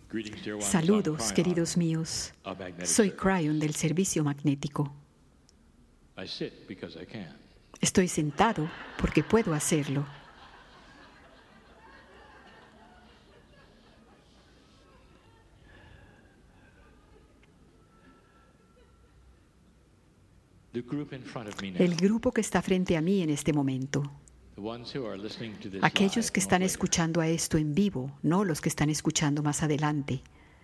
Saludos, queridos míos. Soy Cryon del Servicio Magnético. Estoy sentado porque puedo hacerlo. El grupo que está frente a mí en este momento, aquellos que están escuchando a esto en vivo, no los que están escuchando más adelante,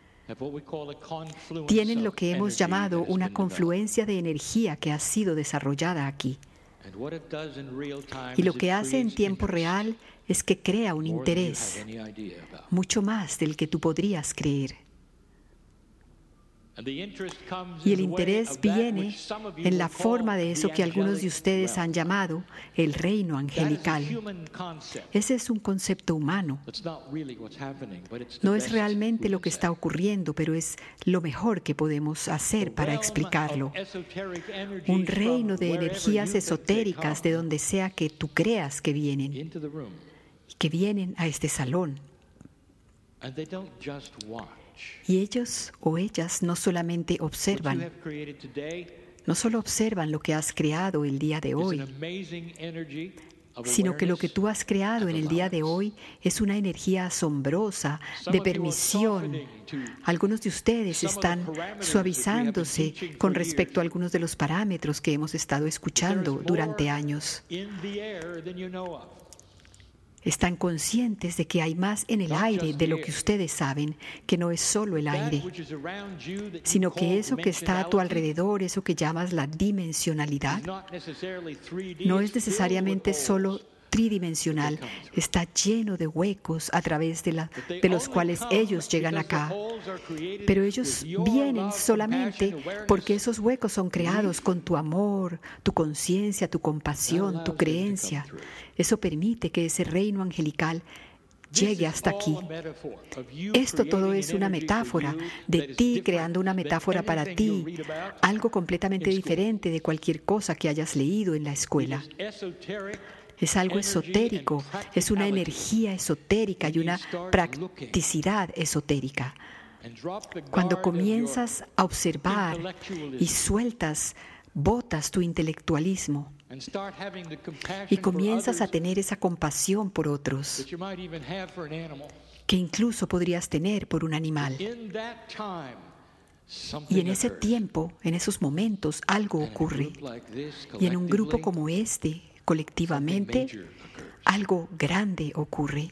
tienen lo que hemos llamado una confluencia de energía que ha sido desarrollada aquí. Y lo que hace en tiempo real es que crea un interés, mucho más del que tú podrías creer. Y el interés viene en la forma de eso que algunos de ustedes han llamado el reino angelical. Ese es un concepto humano. No es realmente lo que está ocurriendo, pero es lo mejor que podemos hacer para explicarlo. Un reino de energías esotéricas de donde sea que tú creas que vienen, y que vienen a este salón. Y ellos o ellas no solamente observan, no solo observan lo que has creado el día de hoy, sino que lo que tú has creado en el día de hoy es una energía asombrosa de permisión. Algunos de ustedes están suavizándose con respecto a algunos de los parámetros que hemos estado escuchando durante años. Están conscientes de que hay más en el aire de lo que ustedes saben, que no es solo el aire, sino que eso que está a tu alrededor, eso que llamas la dimensionalidad, no es necesariamente solo tridimensional, está lleno de huecos a través de los cuales ellos llegan acá. Pero ellos vienen solamente porque esos huecos son creados con tu amor, tu conciencia, tu compasión, tu creencia. Eso permite que ese reino angelical llegue hasta aquí. Esto todo es una metáfora de ti creando una metáfora para ti, algo completamente diferente de cualquier cosa que hayas leído en la escuela. Es algo esotérico, es una energía esotérica y una practicidad esotérica. Cuando comienzas a observar y botas tu intelectualismo y comienzas a tener esa compasión por otros que incluso podrías tener por un animal. Y en ese tiempo, en esos momentos, algo ocurre. Y en un grupo como este, colectivamente, algo grande ocurre.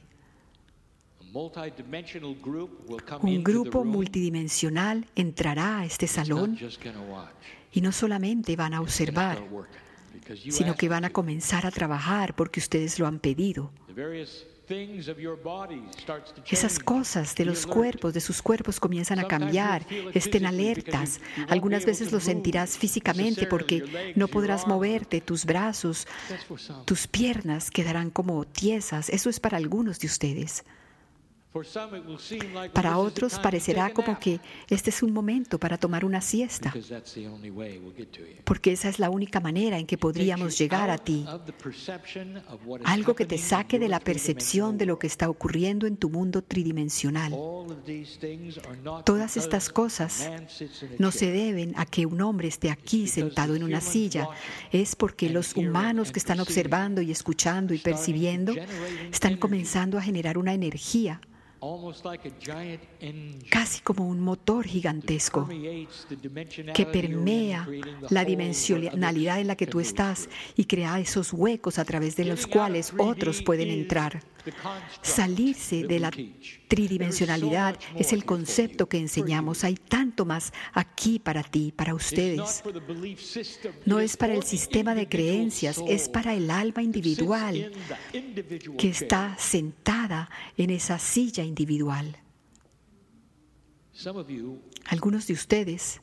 Un grupo multidimensional entrará a este salón y no solamente van a observar, sino que van a comenzar a trabajar porque ustedes lo han pedido. Esas cosas de los cuerpos, de sus cuerpos comienzan a cambiar, estén alertas. Algunas veces lo sentirás físicamente porque no podrás moverte, tus brazos, tus piernas quedarán como tiesas. Eso es para algunos de ustedes. Para otros parecerá como que este es un momento para tomar una siesta, porque esa es la única manera en que podríamos llegar a ti. Algo que te saque de la percepción de lo que está ocurriendo en tu mundo tridimensional. Todas estas cosas no se deben a que un hombre esté aquí sentado en una silla. Es porque los humanos que están observando y escuchando y percibiendo están comenzando a generar una energía casi como un motor gigantesco que permea la dimensionalidad en la que tú estás y crea esos huecos a través de los cuales otros pueden entrar. Salirse de la tridimensionalidad es el concepto que enseñamos. Hay tanto más aquí para ti, para ustedes. No es para el sistema de creencias, es para el alma individual que está sentada en esa silla individual. Algunos de ustedes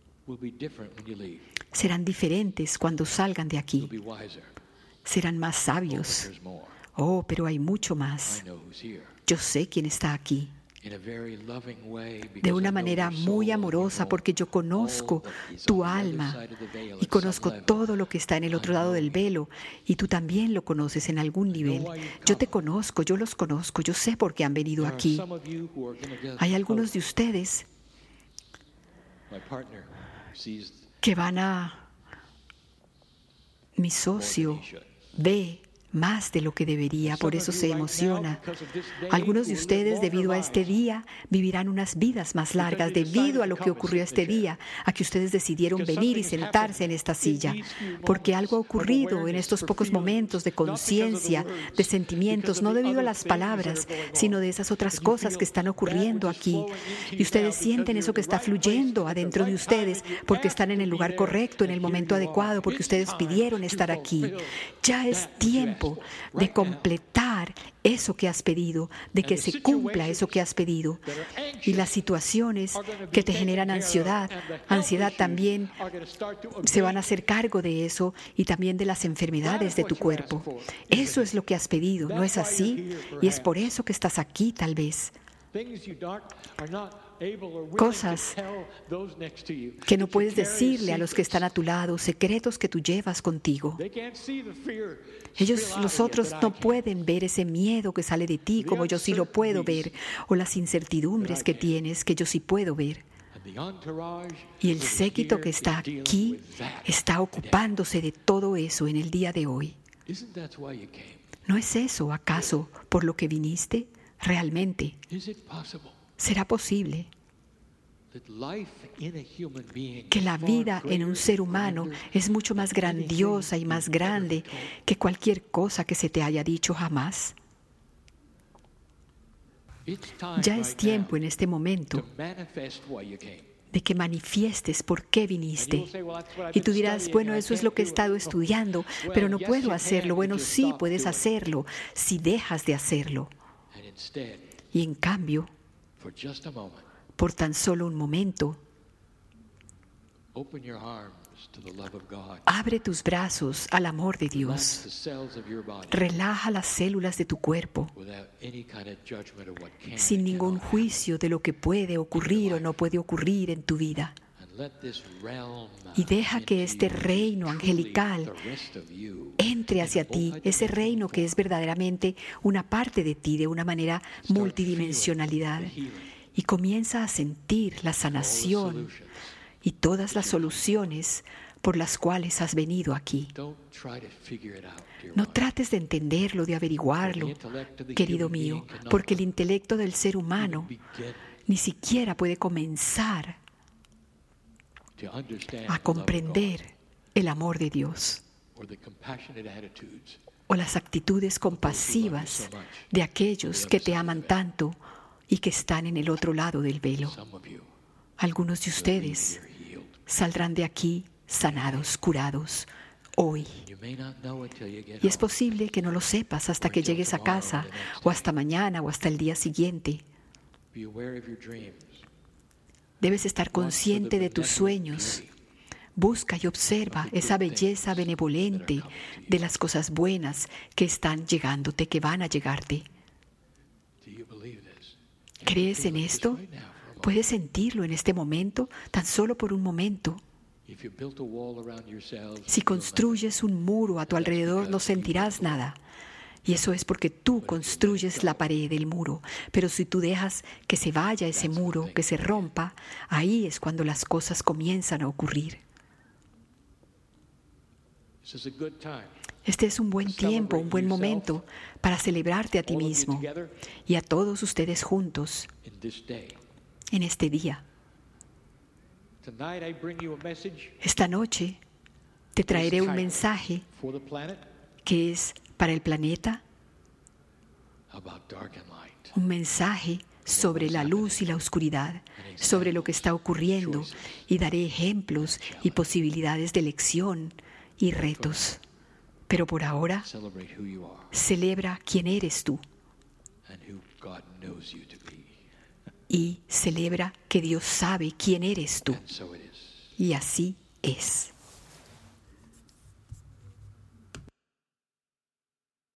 serán diferentes cuando salgan de aquí. Serán más sabios. Oh, pero hay mucho más. Yo sé quién está aquí. de una manera muy amorosa, porque yo conozco tu alma y conozco todo lo que está en el otro lado del velo, y tú también lo conoces en algún nivel. Yo te conozco, yo los conozco, yo sé por qué han venido aquí. Hay algunos de ustedes que van a... Mi socio ve más de lo que debería, por eso se emociona. Algunos de ustedes, debido a este día, vivirán unas vidas más largas debido a lo que ocurrió este día, a que ustedes decidieron venir y sentarse en esta silla, porque algo ha ocurrido en estos pocos momentos de conciencia, de sentimientos, no debido a las palabras, sino de esas otras cosas que están ocurriendo aquí. Y ustedes sienten eso que está fluyendo adentro de ustedes, porque están en el lugar correcto, en el momento adecuado, porque ustedes pidieron estar aquí. Ya es tiempo de completar eso que has pedido, de que se cumpla eso que has pedido. Y las situaciones que te generan ansiedad también se van a hacer cargo de eso, y también de las enfermedades de tu cuerpo. Eso es lo que has pedido, ¿no es así? Y es por eso que estás aquí, tal vez. Cosas que no puedes decirle a los que están a tu lado, secretos que tú llevas contigo. Los otros no pueden ver ese miedo que sale de ti como yo sí lo puedo ver, o las incertidumbres que tienes que yo sí puedo ver. Y el séquito que está aquí está ocupándose de todo eso en el día de hoy. ¿No es eso, acaso, por lo que viniste? Realmente, ¿será posible que la vida en un ser humano es mucho más grandiosa y más grande que cualquier cosa que se te haya dicho jamás? Ya es tiempo en este momento de que manifiestes por qué viniste. Y tú dirás, bueno, eso es lo que he estado estudiando, pero no puedo hacerlo. Bueno, sí puedes hacerlo si dejas de hacerlo. Y en cambio, por tan solo un momento, abre tus brazos al amor de Dios. Relaja las células de tu cuerpo sin ningún juicio de lo que puede ocurrir o no puede ocurrir en tu vida. Y deja que este reino angelical entre hacia ti, ese reino que es verdaderamente una parte de ti de una manera multidimensionalidad. Y comienza a sentir la sanación y todas las soluciones por las cuales has venido aquí. No trates de entenderlo, de averiguarlo, querido mío, porque el intelecto del ser humano ni siquiera puede comenzar a comprender el amor de Dios o las actitudes compasivas de aquellos que te aman tanto y que están en el otro lado del velo. Algunos de ustedes saldrán de aquí sanados, curados, hoy. Y es posible que no lo sepas hasta que llegues a casa, o hasta mañana, o hasta el día siguiente. Debes estar consciente de tus sueños. Busca y observa esa belleza benevolente de las cosas buenas que están llegándote, que van a llegarte. ¿Crees en esto? ¿Puedes sentirlo en este momento, tan solo por un momento? Si construyes un muro a tu alrededor, no sentirás nada. Y eso es porque tú construyes la pared del muro. Pero si tú dejas que se vaya ese muro, que se rompa, ahí es cuando las cosas comienzan a ocurrir. Este es un buen tiempo, un buen momento para celebrarte a ti mismo y a todos ustedes juntos en este día. Esta noche te traeré un mensaje que es para el planeta, un mensaje sobre la luz y la oscuridad, sobre lo que está ocurriendo, y daré ejemplos y posibilidades de elección y retos. Pero por ahora, celebra quién eres tú y celebra que Dios sabe quién eres tú. Y así es.